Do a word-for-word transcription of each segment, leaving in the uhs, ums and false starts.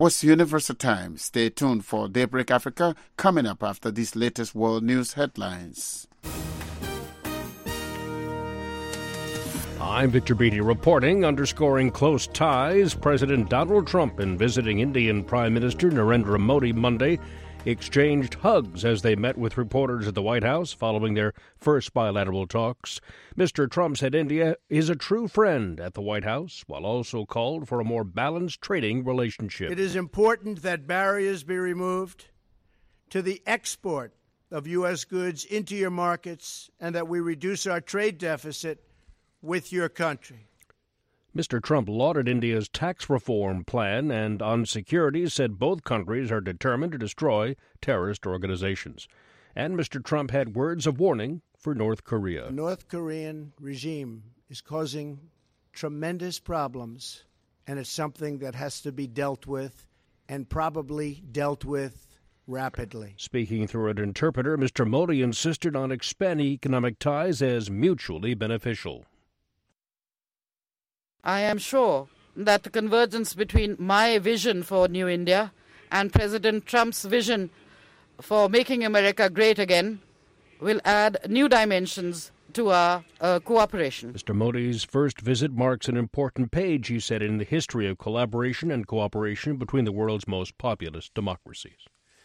Was Universal Time. Stay tuned for Daybreak Africa coming up after these latest world news headlines. I'm Victor Beatty reporting, underscoring close ties. President Donald Trump and visiting Indian Prime Minister Narendra Modi Monday exchanged hugs as they met with reporters at the White House following their first bilateral talks. Mister Trump said India is a true friend at the White House, while also called for a more balanced trading relationship. It is important that barriers be removed to the export of U S goods into your markets and that we reduce our trade deficit with your country. Mister Trump lauded India's tax reform plan and on security said both countries are determined to destroy terrorist organizations. And Mister Trump had words of warning for North Korea. The North Korean regime is causing tremendous problems, and it's something that has to be dealt with and probably dealt with rapidly. Speaking through an interpreter, Mister Modi insisted on expanding economic ties as mutually beneficial. I am sure that the convergence between my vision for New India and President Trump's vision for making America great again will add new dimensions to our uh, cooperation. Mister Modi's first visit marks an important page, he said, in the history of collaboration and cooperation between the world's most populous democracies.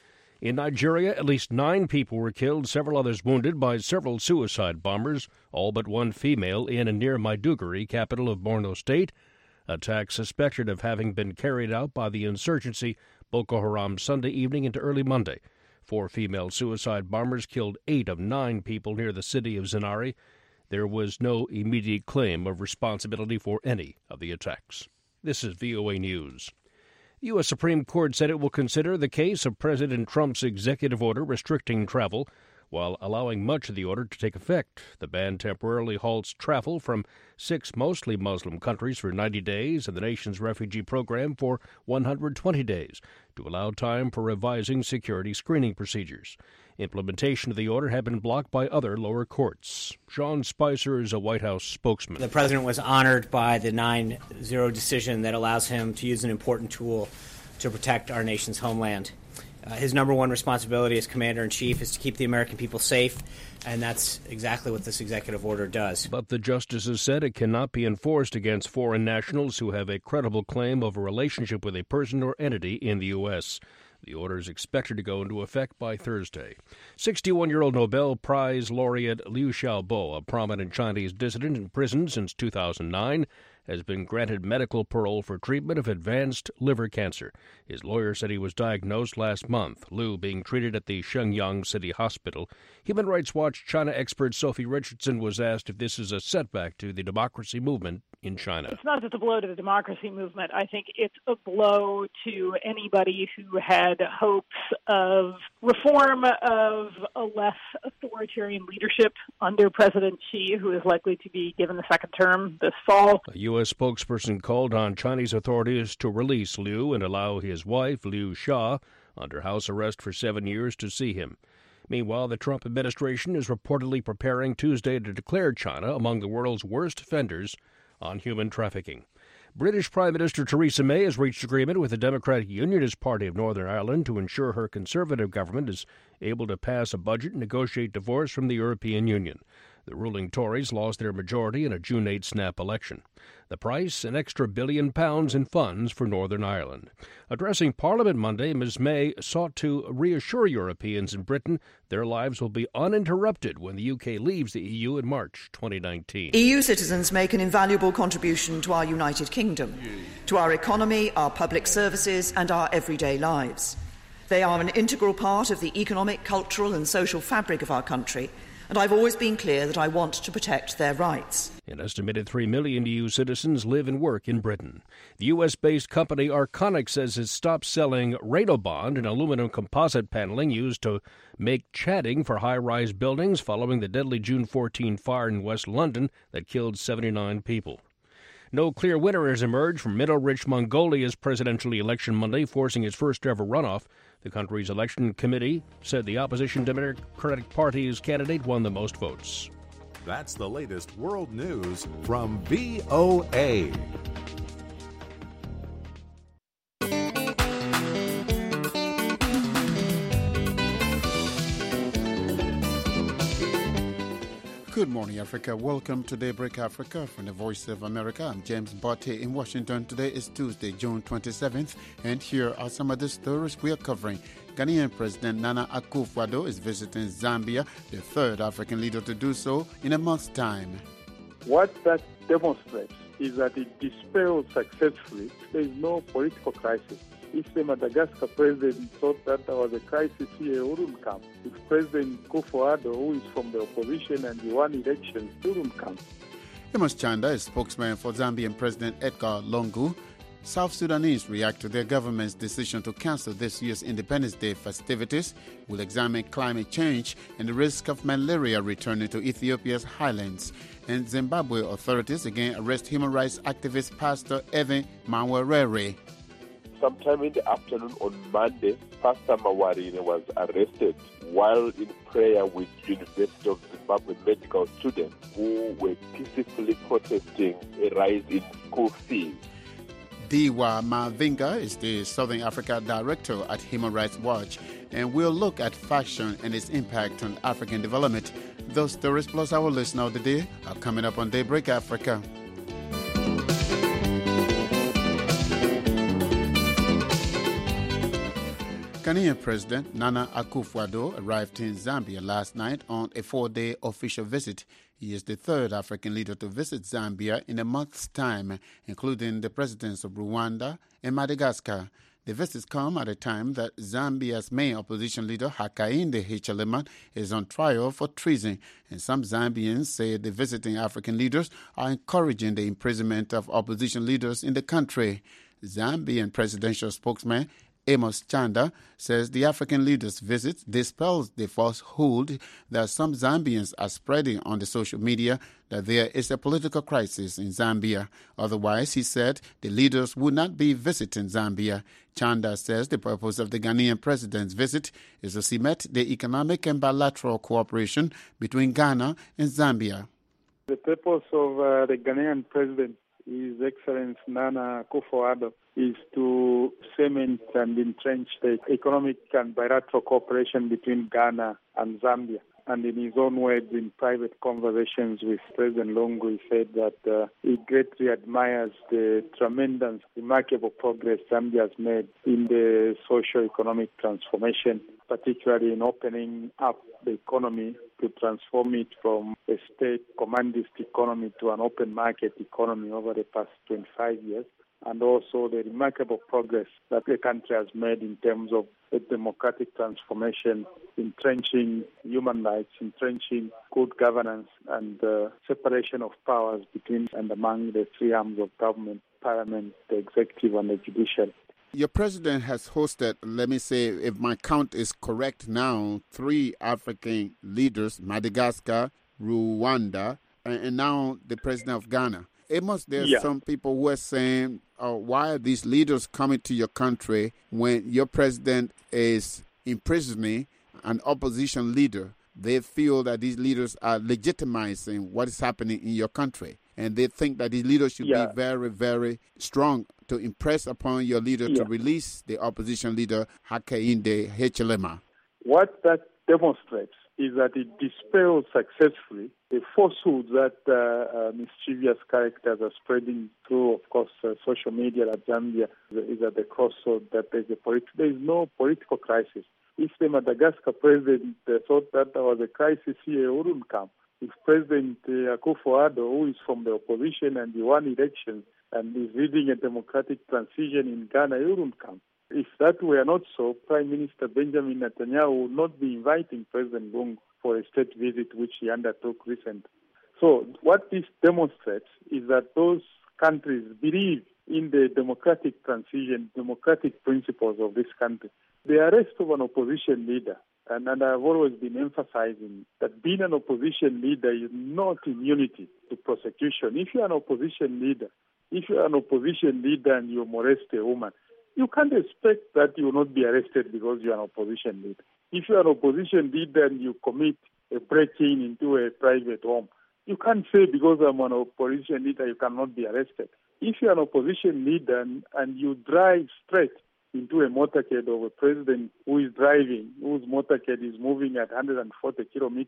In Nigeria, at least nine people were killed, several others wounded by several suicide bombers, all but one female, in and near Maiduguri, capital of Borno State. Attack suspected of having been carried out by the insurgency Boko Haram Sunday evening into early Monday. Four female suicide bombers killed eight of nine people near the city of Zinari. There was no immediate claim of responsibility for any of the attacks. This is V O A News. The U S Supreme Court said it will consider the case of President Trump's executive order restricting travel while allowing much of the order to take effect. The ban temporarily halts travel from six mostly Muslim countries for ninety days and the nation's refugee program for one hundred twenty days to allow time for revising security screening procedures. Implementation of the order had been blocked by other lower courts. Sean Spicer is a White House spokesman. The president was honored by the nine zero decision that allows him to use an important tool to protect our nation's homeland. Uh, his number one responsibility as commander-in-chief is to keep the American people safe, and that's exactly what this executive order does. But the justices said it cannot be enforced against foreign nationals who have a credible claim of a relationship with a person or entity in the U S The order is expected to go into effect by Thursday. sixty-one-year-old Nobel Prize laureate Liu Xiaobo, a prominent Chinese dissident in prison since two thousand nine, has been granted medical parole for treatment of advanced liver cancer. His lawyer said he was diagnosed last month, Liu being treated at the Shenyang City Hospital. Human Rights Watch China expert Sophie Richardson was asked if this is a setback to the democracy movement in China. It's not just a blow to the democracy movement. I think it's a blow to anybody who had hopes of reform, of a less authoritarian leadership under President Xi, who is likely to be given the second term this fall. A U S spokesperson called on Chinese authorities to release Liu and allow his wife, Liu Xia, under house arrest for seven years to see him. Meanwhile, the Trump administration is reportedly preparing Tuesday to declare China among the world's worst offenders on human trafficking. British Prime Minister Theresa May has reached agreement with the Democratic Unionist Party of Northern Ireland to ensure her Conservative government is able to pass a budget and negotiate divorce from the European Union. The ruling Tories lost their majority in a June eighth snap election. The price, an extra billion pounds in funds for Northern Ireland. Addressing Parliament Monday, Miz May sought to reassure Europeans in Britain their lives will be uninterrupted when the U K leaves the E U in March twenty nineteen. E U citizens make an invaluable contribution to our United Kingdom, to our economy, our public services and our everyday lives. They are an integral part of the economic, cultural and social fabric of our country, and I've always been clear that I want to protect their rights. An estimated three million E U citizens live and work in Britain. The U S-based company Arconic says it's stopped selling Radobond, an aluminum composite paneling used to make cladding for high-rise buildings following the deadly June fourteenth fire in West London that killed seventy-nine people. No clear winner has emerged from middle-rich Mongolia's presidential election Monday, forcing its first-ever runoff. The country's election committee said the opposition Democratic Party's candidate won the most votes. That's the latest world news from V O A. Good morning, Africa. Welcome to Daybreak Africa from the Voice of America. I'm James Botte in Washington. Today is Tuesday, June twenty-seventh, and here are some of the stories we are covering. Ghanaian President Nana Akufo-Addo is visiting Zambia, the third African leader to do so in a month's time. What that demonstrates is that it dispels successfully there is no political crisis. If the Madagascar president thought that there was a crisis here, it wouldn't come. If President Akufo-Addo, who is from the opposition and he won elections, wouldn't come. Amos Chanda is spokesman for Zambian President Edgar Lungu. South Sudanese react to their government's decision to cancel this year's Independence Day festivities. We'll examine climate change and the risk of malaria returning to Ethiopia's highlands. And Zimbabwe authorities again arrest human rights activist Pastor Evan Mawarire. Sometime in the afternoon on Monday, Pastor Mawarire was arrested while in prayer with University of Zimbabwe medical students who were peacefully protesting a rise in school fees. Diwa Mavinga is the Southern Africa Director at Human Rights Watch, and we'll look at fashion and its impact on African development. Those stories plus our listener of the day are coming up on Daybreak Africa. Ghanaian President Nana Akufo-Addo arrived in Zambia last night on a four-day official visit. He is the third African leader to visit Zambia in a month's time, including the presidents of Rwanda and Madagascar. The visits come at a time that Zambia's main opposition leader, Hakainde Hichilema, is on trial for treason, and some Zambians say the visiting African leaders are encouraging the imprisonment of opposition leaders in the country. Zambian presidential spokesman Amos Chanda says the African leaders' visit dispels the falsehood that some Zambians are spreading on the social media that there is a political crisis in Zambia. Otherwise, he said, the leaders would not be visiting Zambia. Chanda says the purpose of the Ghanaian president's visit is to cement the economic and bilateral cooperation between Ghana and Zambia. The purpose of uh, the Ghanaian president, His Excellency Nana Akufo-Addo, is to cement and entrench the economic and bilateral cooperation between Ghana and Zambia. And in his own words, in private conversations with President Lungu, he said that uh, he greatly admires the tremendous, remarkable progress Zambia has made in the socio-economic transformation, particularly in opening up the economy to transform it from a state commandist economy to an open market economy over the past twenty-five years, and also the remarkable progress that the country has made in terms of the democratic transformation, entrenching human rights, entrenching good governance, and uh, separation of powers between and among the three arms of government, parliament, the executive, and the judiciary. Your president has hosted, let me say, if my count is correct now, three African leaders, Madagascar, Rwanda, and now the president of Ghana. Amos, there's yeah. some people who are saying, uh, why are these leaders coming to your country when your president is imprisoning an opposition leader? They feel that these leaders are legitimizing what is happening in your country. And they think that these leaders should yeah. be very, very strong to impress upon your leader yeah. to release the opposition leader, Hakainde Hichilema. What that demonstrates is that it dispels successfully the falsehood that uh, uh, mischievous characters are spreading through, of course, uh, social media that Zambia is at the crossroad, that there's a polit- there is no political crisis. If the Madagascar president uh, thought that there was a crisis here, it wouldn't come. If President uh, Akufo-Addo, who is from the opposition and he won elections and is leading a democratic transition in Ghana, he wouldn't come. If that were not so, Prime Minister Benjamin Netanyahu would not be inviting President Lungu for a state visit, which he undertook recently. So what this demonstrates is that those countries believe in the democratic transition, democratic principles of this country. The arrest of an opposition leader, and, and I've always been emphasizing that being an opposition leader is not immunity to prosecution. If you're an opposition leader, if you're an opposition leader and you molest a woman, you can't expect that you will not be arrested because you're an opposition leader. If you're an opposition leader and you commit a break-in into a private home, you can't say because I'm an opposition leader you cannot be arrested. If you're an opposition leader and, and you drive straight into a motorcade of a president who is driving, whose motorcade is moving at one hundred forty kilometers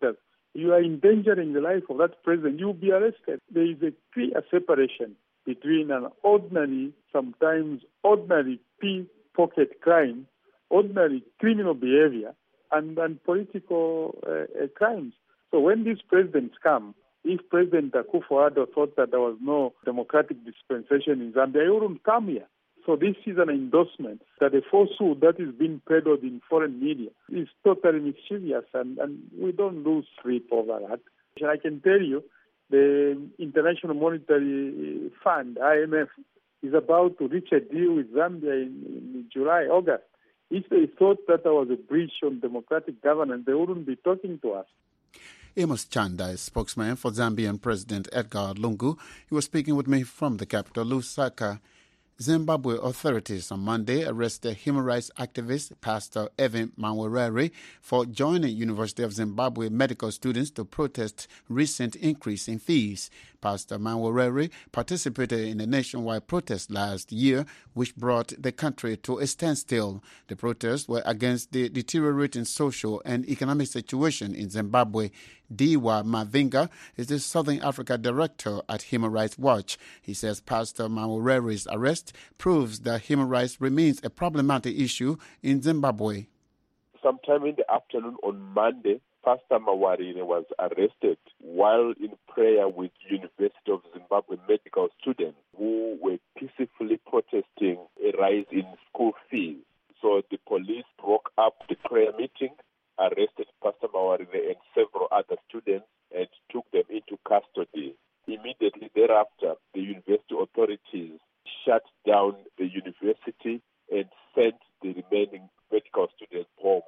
you are endangering the life of that president, you will be arrested. There is a clear separation between an ordinary, sometimes ordinary pickpocket crime, ordinary criminal behavior, and, and political uh, uh, crimes. So when these presidents come, if President Akufo-Addo thought that there was no democratic dispensation in Zambia, he wouldn't come here. So this is an endorsement that a falsehood that is being peddled in foreign media is totally mischievous, and, and we don't lose sleep over that. And I can tell you, the International Monetary Fund, I M F, is about to reach a deal with Zambia in, in July, August. If they thought that there was a breach on democratic governance, they wouldn't be talking to us. Amos Chanda is spokesman for Zambian President Edgar Lungu. He was speaking with me from the capital, Lusaka. Zimbabwe authorities on Monday arrested human rights activist Pastor Evan Mawerere for joining University of Zimbabwe medical students to protest recent increase in fees. Pastor Mawerere participated in a nationwide protest last year, which brought the country to a standstill. The protests were against the deteriorating social and economic situation in Zimbabwe. Diwa Mavinga is the Southern Africa director at Human Rights Watch. He says Pastor Mawerere's arrest proves that human rights remains a problematic issue in Zimbabwe. Sometime in the afternoon on Monday, Pastor Mawarire was arrested while in prayer with University of Zimbabwe medical students who were peacefully protesting a rise in school fees. So the police broke up the prayer meeting, arrested Pastor Mawarire and several other students and took them into custody. Immediately thereafter, the university authorities shut down the university and sent the remaining medical students home.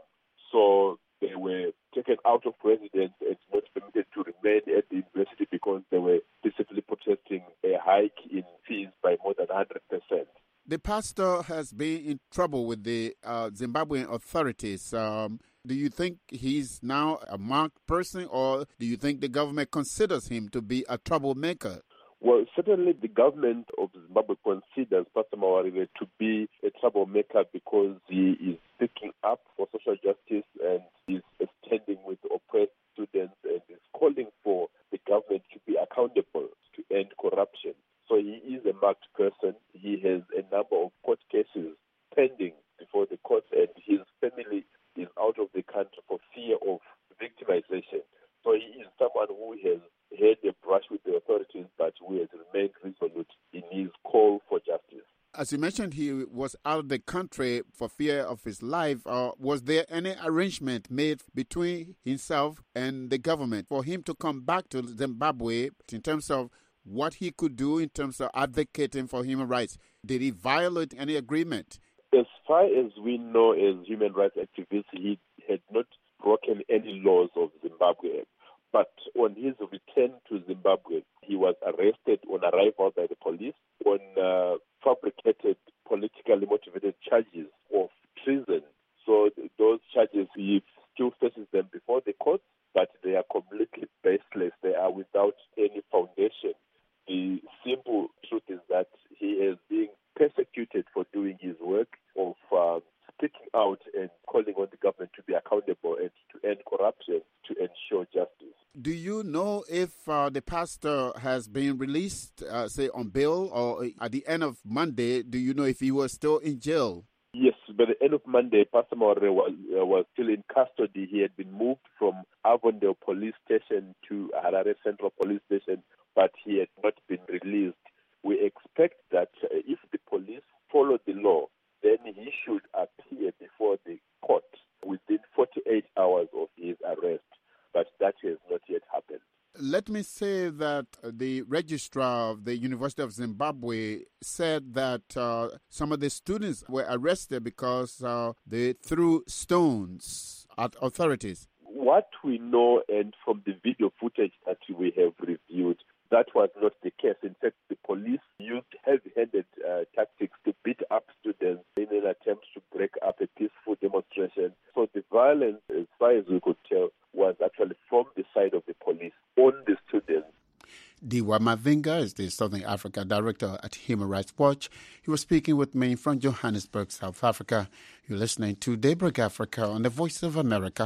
So they were taken out of residence and not permitted to remain at the university because they were peacefully protesting a hike in fees by more than one hundred percent. The pastor has been in trouble with the uh, Zimbabwean authorities. Um, do you think he's now a marked person, or do you think the government considers him to be a troublemaker? Well, certainly the government of Zimbabwe considers Pastor Mawarire to be a troublemaker because he is speaking up for social justice and is standing with oppressed students and is calling for the government to be accountable to end corruption. So he is a marked person. He has a number of court cases pending before the courts, and his family is out of the country for fear of victimization. So he is someone who has had a brush with the authorities, but who has remained resolute in his call for justice. As you mentioned, he was out of the country for fear of his life. Uh, was there any arrangement made between himself and the government for him to come back to Zimbabwe in terms of what he could do in terms of advocating for human rights? Did he violate any agreement? As far as we know, as human rights activists, he had not broken any laws of Zimbabwe. But on his return to Zimbabwe, he was arrested on arrival by the police on uh, fabricated, politically motivated charges of treason. So th- those charges, he still faces them before the courts, but they are completely baseless. They are without any foundation. The simple truth is that he is being persecuted for doing his work of uh, speaking out and calling on the government to be accountable and to end corruption, to ensure justice. Do you know if uh, the pastor has been released, uh, say, on bail, or at the end of Monday, do you know if he was still in jail? Yes, by the end of Monday, Pastor Mawarire was, uh, was still in custody. He had been moved from Avondale Police Station to Harare Central Police Station, but he had not been released. We expect that uh, if the police follow the law, then he should appear before the court within forty-eight hours of his arrest. But that has not yet happened. Let me say that the registrar of the University of Zimbabwe said that uh, some of the students were arrested because uh, they threw stones at authorities. What we know, and from the video footage that we have reviewed, that was not the case. In fact, the police used heavy-handed uh, tactics to beat up students in an attempt to break up a peaceful demonstration. So the violence, as far as we could tell, was actually from the side of the police on the students. Diwa Mavinga is the Southern Africa director at Human Rights Watch. He was speaking with me from Johannesburg, South Africa. You're listening to Daybreak Africa on the Voice of America.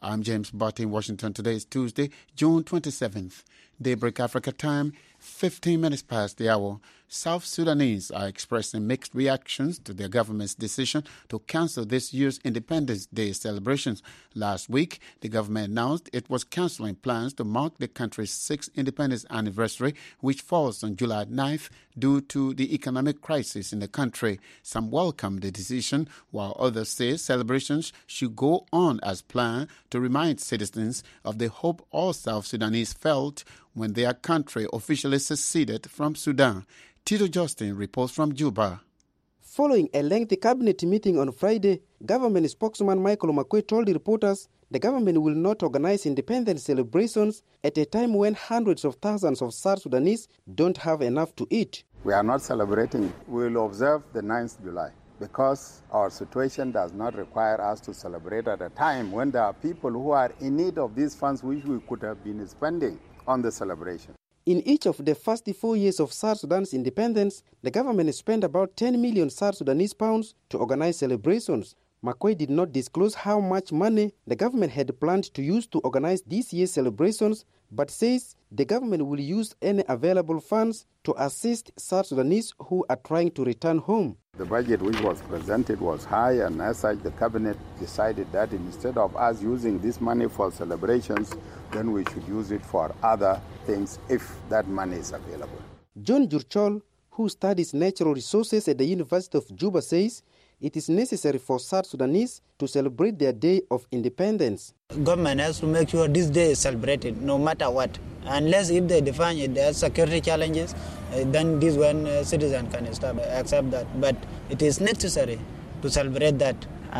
I'm James Butt in Washington. Today is Tuesday, June twenty-seventh. Daybreak Africa time, fifteen minutes past the hour. South Sudanese are expressing mixed reactions to their government's decision to cancel this year's Independence Day celebrations. Last week, the government announced it was canceling plans to mark the country's sixth independence anniversary, which falls on July ninth due to the economic crisis in the country. Some welcome the decision, while others say celebrations should go on as planned to remind citizens of the hope all South Sudanese felt when their country officially seceded from Sudan. Tito Justin reports from Juba. Following a lengthy cabinet meeting on Friday, government spokesman Michael Makwei told reporters the government will not organize independence celebrations at a time when hundreds of thousands of South Sudanese don't have enough to eat. We are not celebrating. We will observe the ninth of July because our situation does not require us to celebrate at a time when there are people who are in need of these funds which we could have been spending on the celebration. In each of the first four years of South Sudan's independence, the government spent about ten million South Sudanese pounds to organize celebrations. Makwei did not disclose how much money the government had planned to use to organize this year's celebrations, but says the government will use any available funds to assist South Sudanese who are trying to return home. The budget which was presented was high, and as such, the cabinet decided that instead of us using this money for celebrations, then we should use it for other things if that money is available. John Jurchol, who studies natural resources at the University of Juba, says it is necessary for South Sudanese to celebrate their day of independence. Government has to make sure this day is celebrated no matter what. Unless if they define it as security challenges, uh, then this one uh, citizen can start, accept that. But it is necessary to celebrate that.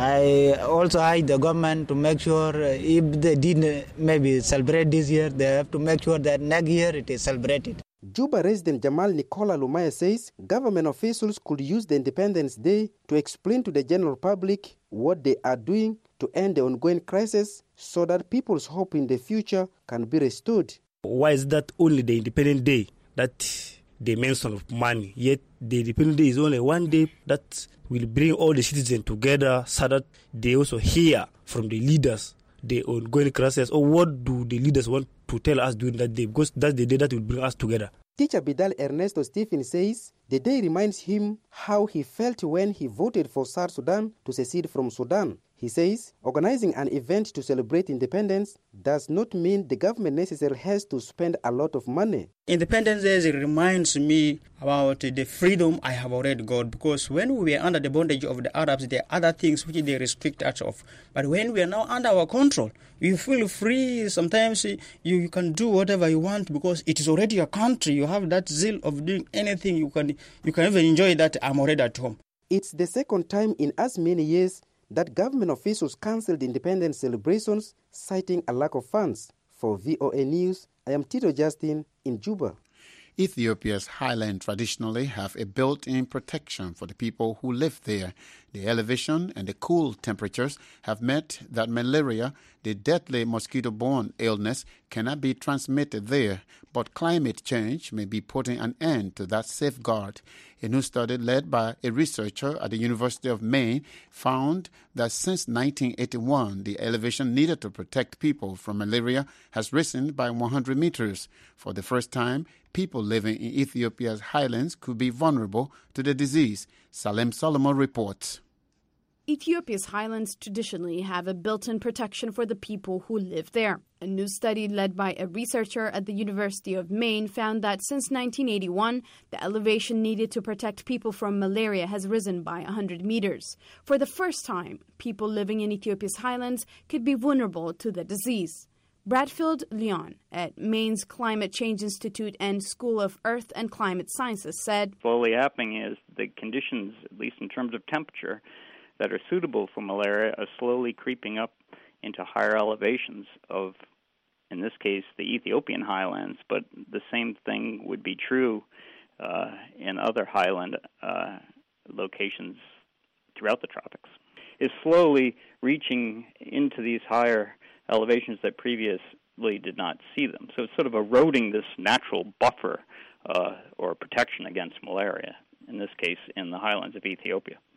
I also urge the government to make sure uh, if they didn't maybe celebrate this year, they have to make sure that next year it is celebrated. Juba resident Jamal Nicola Lumaya says government officials could use the Independence Day to explain to the general public what they are doing to end the ongoing crisis so that people's hope in the future can be restored. Why is that only the Independence Day that they mention of money, yet the Independence Day is only one day that will bring all the citizens together so that they also hear from the leaders the ongoing crisis, or what do the leaders want to tell us during that day, because that's the day that will bring us together. Teacher Bidal Ernesto Stephen says the day reminds him how he felt when he voted for South Sudan to secede from Sudan. He says organizing an event to celebrate independence does not mean the government necessarily has to spend a lot of money. Independence Day reminds me about the freedom I have already got, because when we were under the bondage of the Arabs, there are other things which they restrict us of. But when we are now under our control, you feel free. Sometimes you, you can do whatever you want because it is already your country. You have that zeal of doing anything. You can, you can even enjoy that I'm already at home. It's the second time in as many years that government officials cancelled independence celebrations, citing a lack of funds. For V O A News, I am Tito Justin in Juba. Ethiopia's highlands traditionally have a built-in protection for the people who live there. The elevation and the cool temperatures have meant that malaria, the deadly mosquito-borne illness, cannot be transmitted there, but climate change may be putting an end to that safeguard. A new study led by a researcher at the University of Maine found that since nineteen eighty-one, the elevation needed to protect people from malaria has risen by one hundred meters. For the first time, people living in Ethiopia's highlands could be vulnerable to the disease. Salem Solomon reports. Ethiopia's highlands traditionally have a built-in protection for the people who live there. A new study led by a researcher at the University of Maine found that since nineteen eighty-one, the elevation needed to protect people from malaria has risen by one hundred meters. For the first time, people living in Ethiopia's highlands could be vulnerable to the disease. Bradfield Leon at Maine's Climate Change Institute and School of Earth and Climate Sciences said, "Slowly happening is the conditions, at least in terms of temperature, that are suitable for malaria are slowly creeping up into higher elevations of, in this case, the Ethiopian highlands, but the same thing would be true uh, in other highland uh, locations throughout the tropics. Is slowly reaching into these higher elevations that previously did not see them. So it's sort of eroding this natural buffer uh, or protection against malaria, in this case in the highlands of Ethiopia."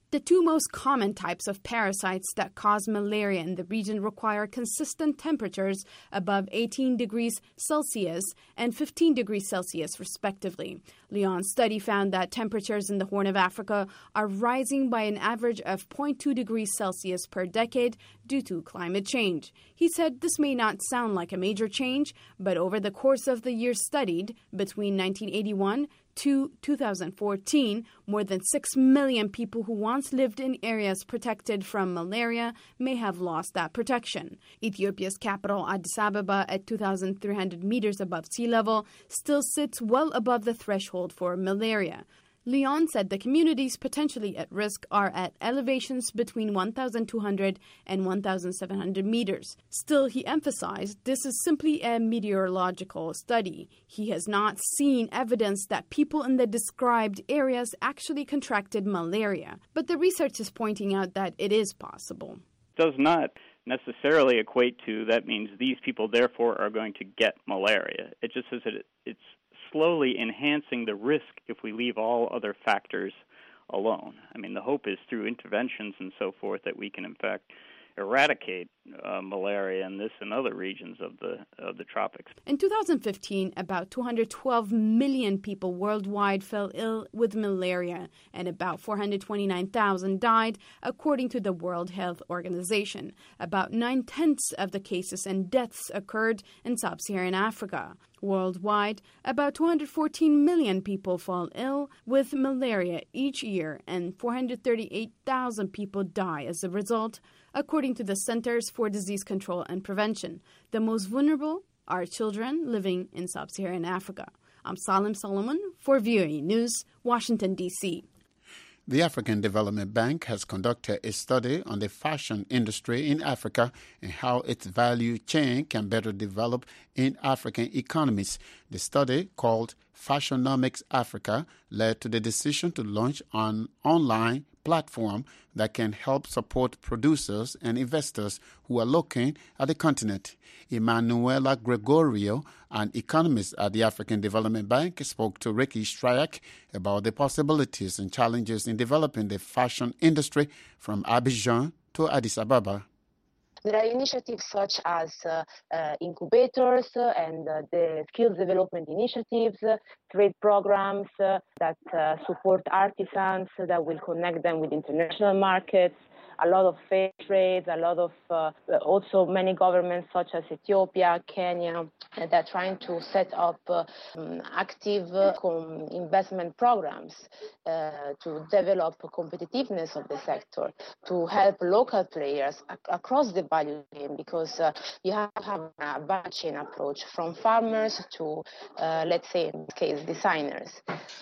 The two most common types of parasites that cause malaria in the region require consistent temperatures above eighteen degrees Celsius and fifteen degrees Celsius, respectively. Leon's study found that temperatures in the Horn of Africa are rising by an average of zero point two degrees Celsius per decade due to climate change. He said this may not sound like a major change, but over the course of the years studied, between nineteen eighty-one to two thousand fourteen, more than six million people who once lived in areas protected from malaria may have lost that protection. Ethiopia's capital, Addis Ababa, at two thousand three hundred meters above sea level, still sits well above the threshold for malaria. Leon said the communities potentially at risk are at elevations between one thousand two hundred and one thousand seven hundred meters. Still, he emphasized this is simply a meteorological study. He has not seen evidence that people in the described areas actually contracted malaria, but the research is pointing out that it is possible. Does not necessarily equate to that means these people therefore are going to get malaria. It just says that it, it's slowly enhancing the risk if we leave all other factors alone. I mean, the hope is through interventions and so forth that we can, in fact, eradicate uh, malaria in this and other regions of the of the tropics. In two thousand fifteen, about two hundred twelve million people worldwide fell ill with malaria, and about four hundred twenty-nine thousand died, according to the World Health Organization. About nine-tenths of the cases and deaths occurred in sub-Saharan Africa. Worldwide, about two hundred fourteen million people fall ill with malaria each year, and four hundred thirty-eight thousand people die as a result, according to the Centers for Disease Control and Prevention. The most vulnerable are children living in sub-Saharan Africa. I'm Salim Solomon for V O A News, Washington, D C The African Development Bank has conducted a study on the fashion industry in Africa and how its value chain can better develop in African economies. The study, called Fashionomics Africa, led to the decision to launch an online platform that can help support producers and investors who are looking at the continent. Emanuela Gregorio, an economist at the African Development Bank, spoke to Ricky Stryak about the possibilities and challenges in developing the fashion industry from Abidjan to Addis Ababa. There are initiatives such as uh, uh, incubators uh, and uh, the skills development initiatives, uh, trade programs uh, that uh, support artisans, uh, that will connect them with international markets, a lot of fair trade, a lot of uh, also many governments such as Ethiopia, Kenya, uh, that are trying to set up uh, um, active uh, com- investment programs uh, to develop competitiveness of the sector, to help local players ac- across the value chain, because uh, you have to have a value chain approach from farmers to, uh, let's say, in this case, designers.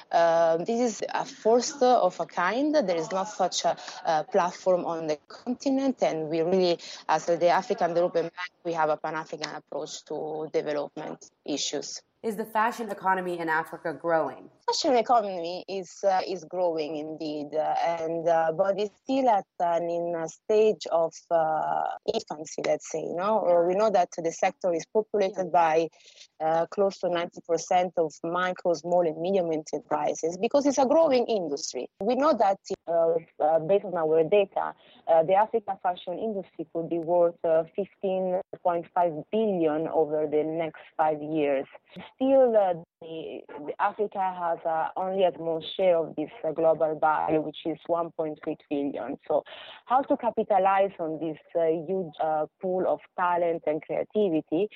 Uh, this is a first of a kind. There is not such a, a platform on the continent, and we really, as the African Development Bank, we have a Pan-African approach to development issues. Is the fashion economy in Africa growing? Fashion economy is uh, is growing indeed, uh, and uh, but it's still at an in a stage of uh, infancy. Let's say, you know, we know that the sector is populated by uh, close to ninety percent of micro, small, and medium enterprises because it's a growing industry. We know that uh, uh, based on our data, uh, the African fashion industry could be worth uh, fifteen point five billion over the next five years. Still, uh, the, the Africa has uh, only a small share of this uh, global value, which is one point three trillion. So how to capitalize on this uh, huge uh, pool of talent and creativity?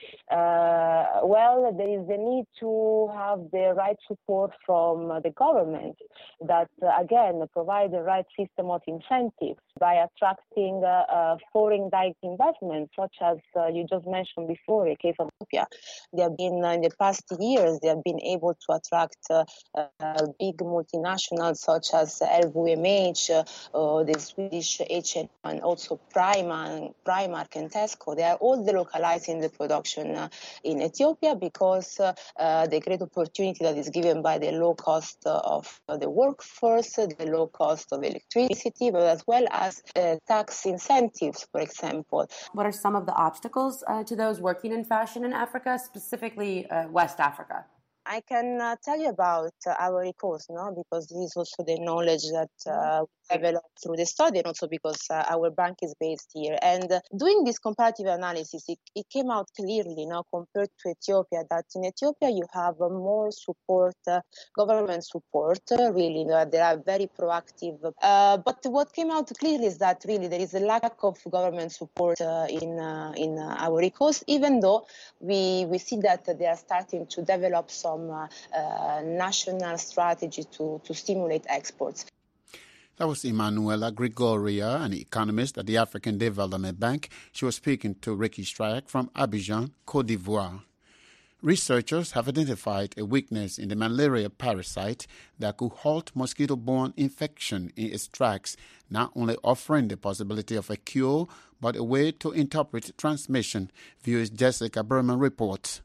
Uh, well, there is the need to have the right support from uh, the government that, uh, again, provide the right system of incentives by attracting uh, uh, foreign direct investments, such as uh, you just mentioned before, the case of Ethiopia. They have been, uh, in the past years, they have been able to attract uh, uh, big multinationals such as L V M H, uh, uh, the Swedish H and M, and also Primark, Primark and Tesco. They are all delocalizing the production uh, in Ethiopia because uh, uh, the great opportunity that is given by the low cost uh, of uh, the workforce, the low cost of electricity, but as well as uh, tax incentives, for example. What are some of the obstacles uh, to those working in fashion in Africa, specifically uh, West Africa? I can uh, tell you about uh, Ivory Coast, no, because this is also the knowledge that uh, we developed through the study, and also because uh, our bank is based here. And uh, doing this comparative analysis, it, it came out clearly, no, compared to Ethiopia, that in Ethiopia you have uh, more support, uh, government support, uh, really, uh, they are very proactive. Uh, but what came out clearly is that really there is a lack of government support uh, in uh, in uh, Ivory Coast, even though we we see that they are starting to develop some uh, uh, national strategy to, to stimulate exports. That was Emanuela Gregoria, an economist at the African Development Bank. She was speaking to Ricky Stryak from Abidjan, Côte d'Ivoire. Researchers have identified a weakness in the malaria parasite that could halt mosquito-borne infection in its tracks, not only offering the possibility of a cure, but a way to interpret transmission. V O A's Jessica Berman reports.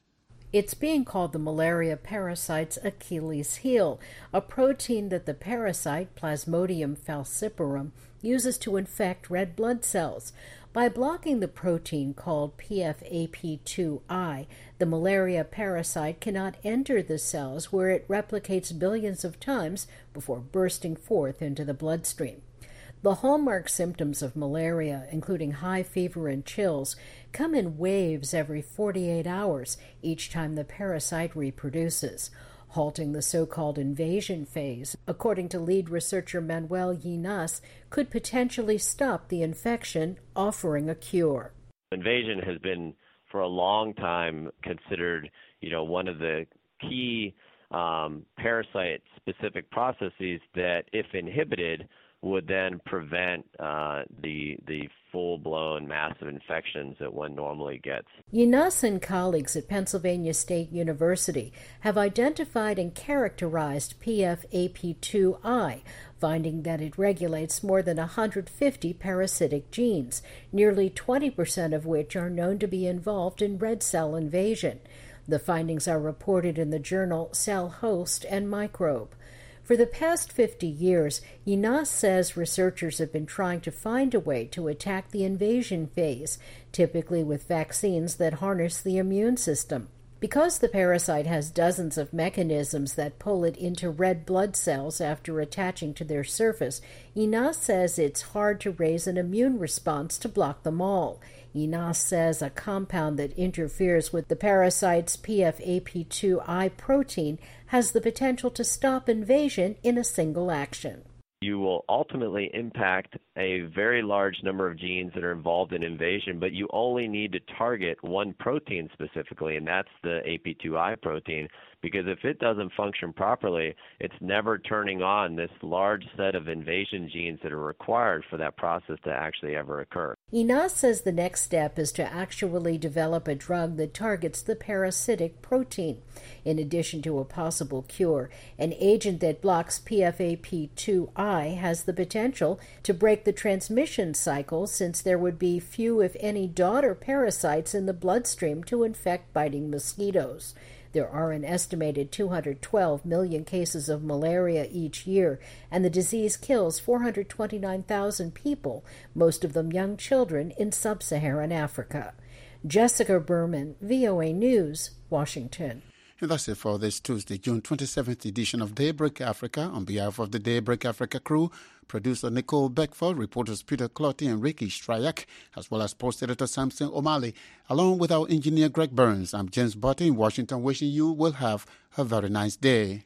It's being called the malaria parasite's Achilles heel, a protein that the parasite, Plasmodium falciparum, uses to infect red blood cells. By blocking the protein called P F A P two I, the malaria parasite cannot enter the cells where it replicates billions of times before bursting forth into the bloodstream. The hallmark symptoms of malaria, including high fever and chills, come in waves every forty-eight hours each time the parasite reproduces, halting the so-called invasion phase, according to lead researcher Manuel Yinas, could potentially stop the infection, offering a cure. Invasion has been, for a long time, considered, you know, one of the key um, parasite-specific processes that, if inhibited, would then prevent uh, the the full-blown massive infections that one normally gets. Yinas and colleagues at Pennsylvania State University have identified and characterized P F A P two I, finding that it regulates more than one hundred fifty parasitic genes, nearly twenty percent of which are known to be involved in red cell invasion. The findings are reported in the journal Cell Host and Microbe. For the past fifty years, Yinas says researchers have been trying to find a way to attack the invasion phase, typically with vaccines that harness the immune system. Because the parasite has dozens of mechanisms that pull it into red blood cells after attaching to their surface, Yinas says it's hard to raise an immune response to block them all. Yinas says a compound that interferes with the parasite's P F A P two I protein has the potential to stop invasion in a single action. You will ultimately impact a very large number of genes that are involved in invasion, but you only need to target one protein specifically, and that's the A P two I protein, because if it doesn't function properly, it's never turning on this large set of invasion genes that are required for that process to actually ever occur. Yinas says the next step is to actually develop a drug that targets the parasitic protein. In addition to a possible cure, an agent that blocks P F A P two I has the potential to break the transmission cycle, since there would be few, if any, daughter parasites in the bloodstream to infect biting mosquitoes. There are an estimated two hundred twelve million cases of malaria each year, and the disease kills four hundred twenty-nine thousand people, most of them young children in sub-Saharan Africa. Jessica Berman, V O A News, Washington. And that's it for this Tuesday, June twenty-seventh edition of Daybreak Africa. On behalf of the Daybreak Africa crew, producer Nicole Beckford, reporters Peter Clotty and Ricky Stryak, as well as post editor Samson O'Malley, along with our engineer Greg Burns. I'm James Butty in Washington, wishing you will have a very nice day.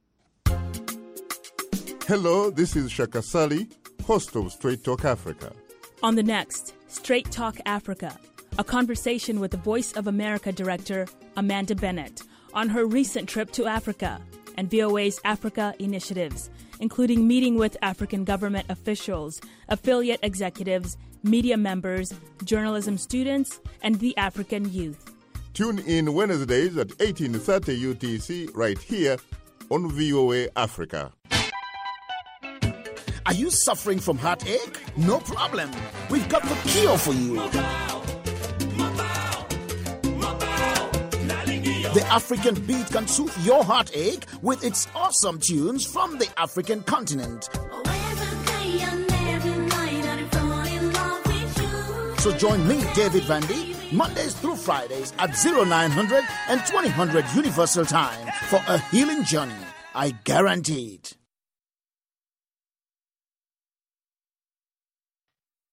Hello, this is Shaka Sali, host of Straight Talk Africa. On the next, Straight Talk Africa, a conversation with the Voice of America director, Amanda Bennett, on her recent trip to Africa and V O A's Africa initiatives, including meeting with African government officials, affiliate executives, media members, journalism students, and the African youth. Tune in Wednesdays at eighteen thirty U T C right here on V O A Africa. Are you suffering from heartache? No problem. We've got the cure for you. The African Beat can soothe your heartache with its awesome tunes from the African continent. So join me, David Vandy, Mondays through Fridays at oh nine hundred and twenty hundred Universal Time for a healing journey. I guarantee it.